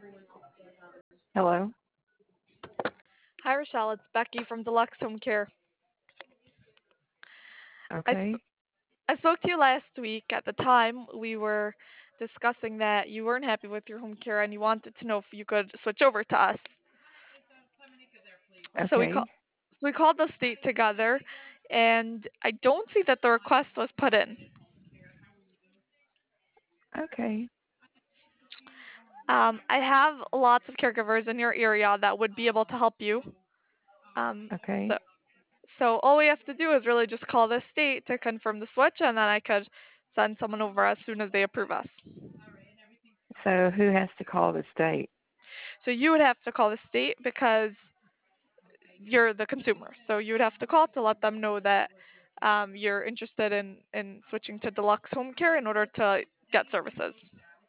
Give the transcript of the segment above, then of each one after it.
Hello? Hi, Rochelle. It's Becky from Deluxe Home Care. I, sp- Okay. I spoke to you last week. At the time, we were discussing that you weren't happy with your home care and you wanted to know if you could switch over to us. So we call, Okay. so we called the state together, and I don't see that the request was put in. Okay. I have lots of caregivers in your area that would be able to help you. Um, Okay. so So all we have to do is really just call the state to confirm the switch, and then I could send someone over as soon as they approve us. So who has to call the state? So you would have to call the state because you're the consumer. So you would have to call to let them know that you're interested in switching to deluxe home care in order to get services.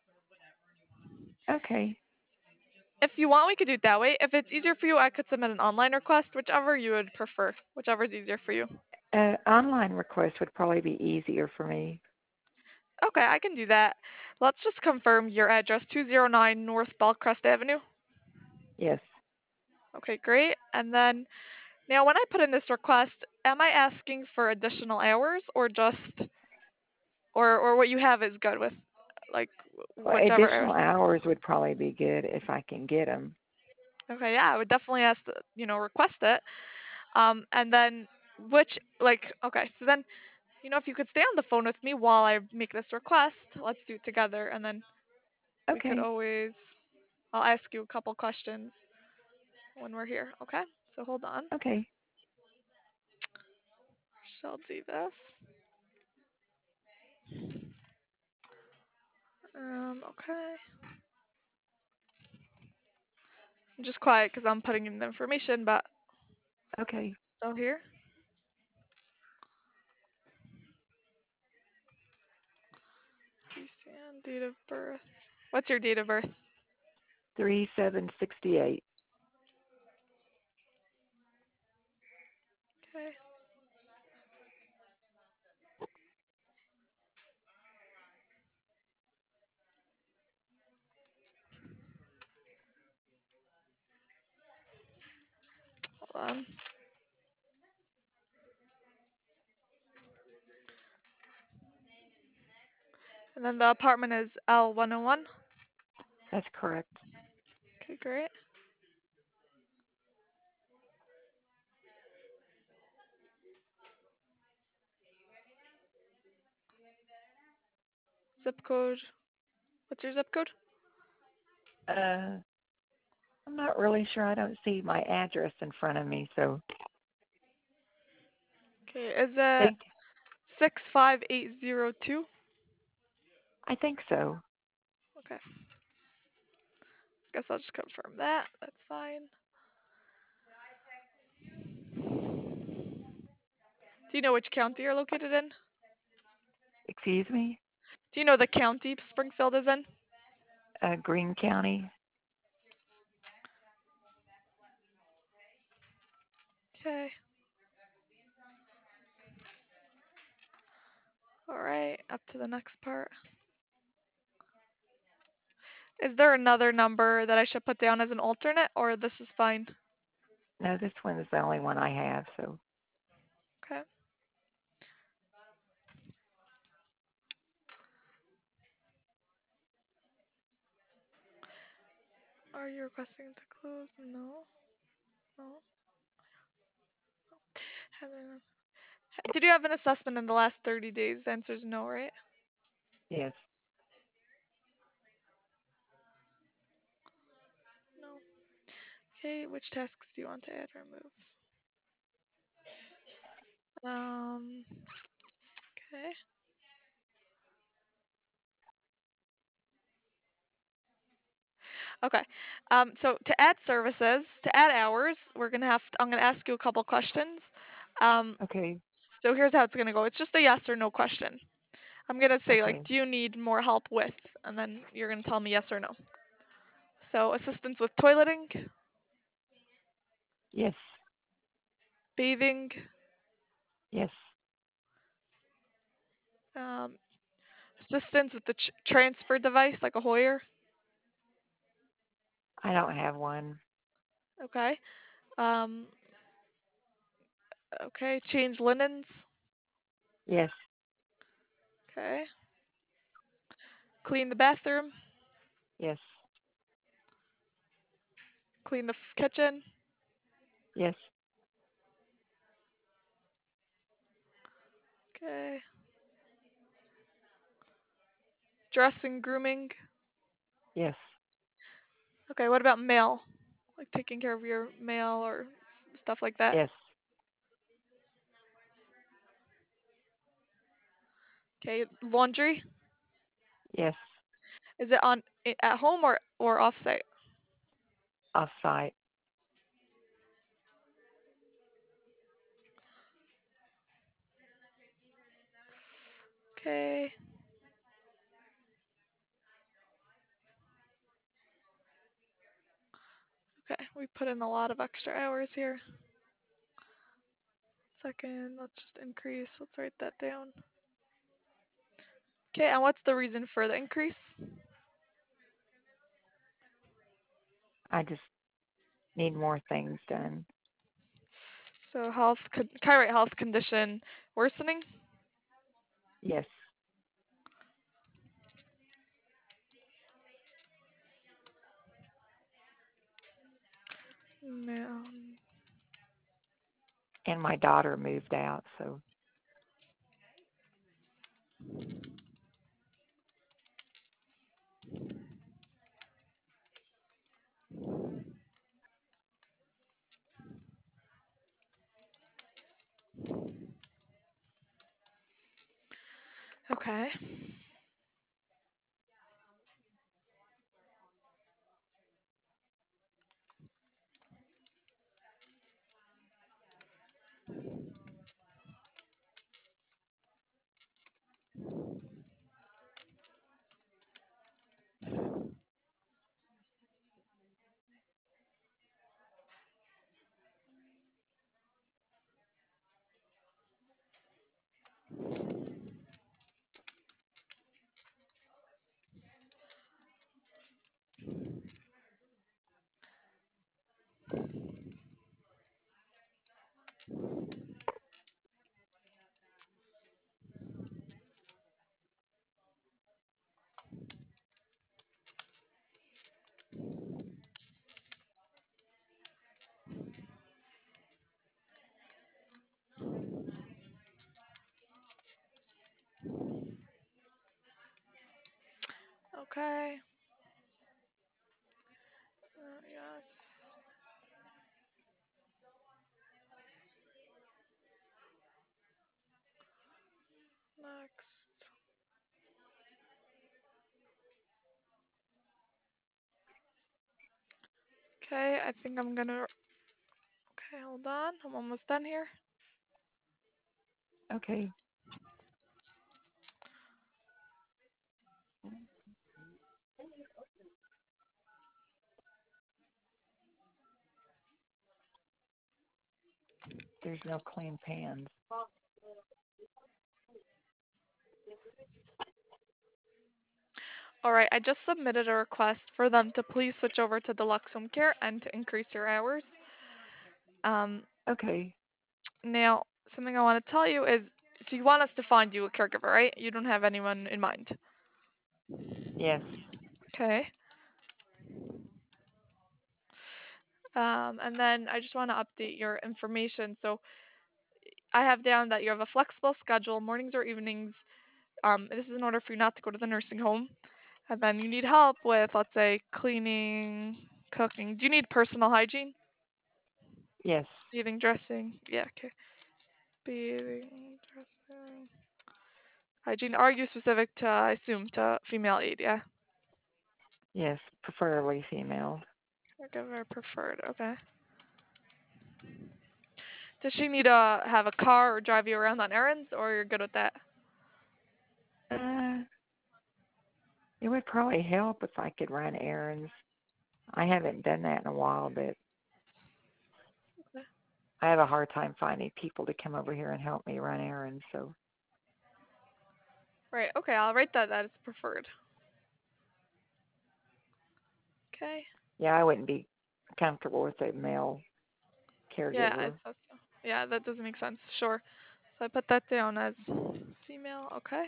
Okay. If you want, we could do it that way. If it's easier for you, I could submit an online request, whichever you would prefer, whichever is easier for you. Online request would probably be easier for me. Okay, I can do that. Let's just confirm your address 209 North Bellcrest Avenue. Yes. Okay, great. And then now when I put in this request, am I asking for additional hours or just or what you have is good with like Well, whichever additional hours? hours would probably be good if I can get them. Okay, yeah, I would definitely ask to, request it. And then which okay, so then if you could stay on the phone with me while I make this request, let's do it together and then we could Okay. always I'll ask you a couple questions when we're here, okay? So hold on. Okay. Shall do this. Okay. I'm just quiet because I'm putting in the information, but Okay. still here. Lucian, date of birth. What's your date of birth? 3768. Okay. Hold on. And then the apartment is L101. That's correct. Okay, great. Zip code. What's your zip code? Uh, I'm not really sure. I don't see my address in front of me, so Okay, is I it think 65802? I think so. Okay. Guess I'll just confirm that. That's fine. Do you know which county you're located in? Excuse me? Do you know the county Springfield is in? Greene County. Okay. All right. Up to the next part. Is there another number that I should put down as an alternate, or this is fine? No, this one is the only one I have, so Okay. Are you requesting to close? No. No. Did you have an assessment in the last 30 days? The answer is no, right? yes. No. Okay, which tasks do you want to add or remove? Okay. Okay. So to add services, to add hours, I'm gonna ask you a couple questions. Um, Okay. so here's how it's gonna go. It's just a yes or no question. I'm gonna say like, Okay. do you need more help with? And then you're gonna tell me yes or no. So assistance with toileting, Yes. bathing, Yes. um, assistance with the transfer device like a Hoyer. I don't have one. Okay. Um, okay. Change linens. Yes, Okay. Clean the bathroom. yes, Clean the kitchen. yes, Okay. Dressing, grooming. yes, Okay. What about mail? Like taking care of your mail or stuff like that. yes, Okay. Laundry. yes. Is it on at home or off site? Off-site. Okay. Okay. We put in a lot of extra hours here. Second. Let's just increase. Let's write that down. Okay. And what's the reason for the increase? I just need more things done. So health. Can I write health condition worsening? Yes, No. and my daughter moved out, so Okay. Okay. Yes. Next. Okay. I think I'm gonna. Okay. Hold on. I'm almost done here. okay. There's no clean pans. All right. I just submitted a request for them to please switch over to deluxe home care and to increase your hours. Um. Okay. Now, something I want to tell you is, so you want us to find you a caregiver, right? You don't have anyone in mind. Yes, Okay. And then I just want to update your information. So I have down that you have a flexible schedule, mornings or evenings. This is in order for you not to go to the nursing home. And then you need help with, let's say, cleaning, cooking. Do you need personal hygiene? yes, Bathing, dressing. Yeah, okay. Bathing, dressing. Hygiene. Are you specific to, I assume, to female aid? Yeah. yes. Preferably female. Caregiver preferred. Okay. Does she need to have a car or drive you around on errands, or you're good with that? Uh, it would probably help if I could run errands. I haven't done that in a while, but Okay. I have a hard time finding people to come over here and help me run errands. So, Right. Okay. I'll write that. That is preferred. Okay. Yeah, I wouldn't be comfortable with a male Yeah, I caregiver. thought so. Yeah, that doesn't make sense. Sure. So I put that down as female. Okay.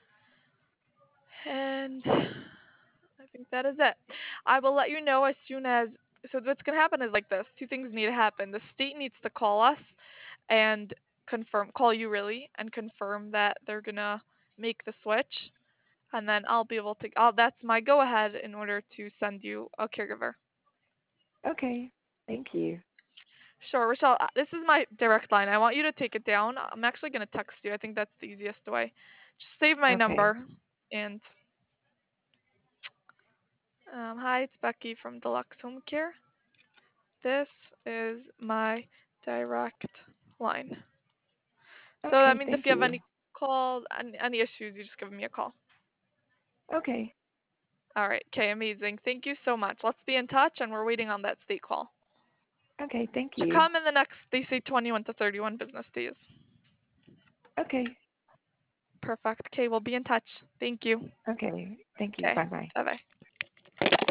And I think that is it. I will let you know as soon as. So what's gonna happen is like this. Two things need to happen. The state needs to call us and call you really, and confirm that they're gonna make the switch, and then I'll be able to. That's my go ahead in order to send you a caregiver. Okay. Thank you. Sure, Rochelle. This is my direct line. I want you to take it down. I'm actually gonna text you. I think that's the easiest way. Just save my Okay. number and. Hi, it's Becky from Deluxe Home Care. This is my direct line. So that Okay. means if Thank you have you. any calls, any issues, you just give me a call. Okay. All right. Okay. Amazing. Thank you so much. Let's be in touch, and we're waiting on that state call. Okay. Thank Should you. come in the next, they say 21 to 31 business days. Okay. Perfect. Okay. We'll be in touch. Thank you. Okay. Thank you. Okay. Bye bye. Bye bye.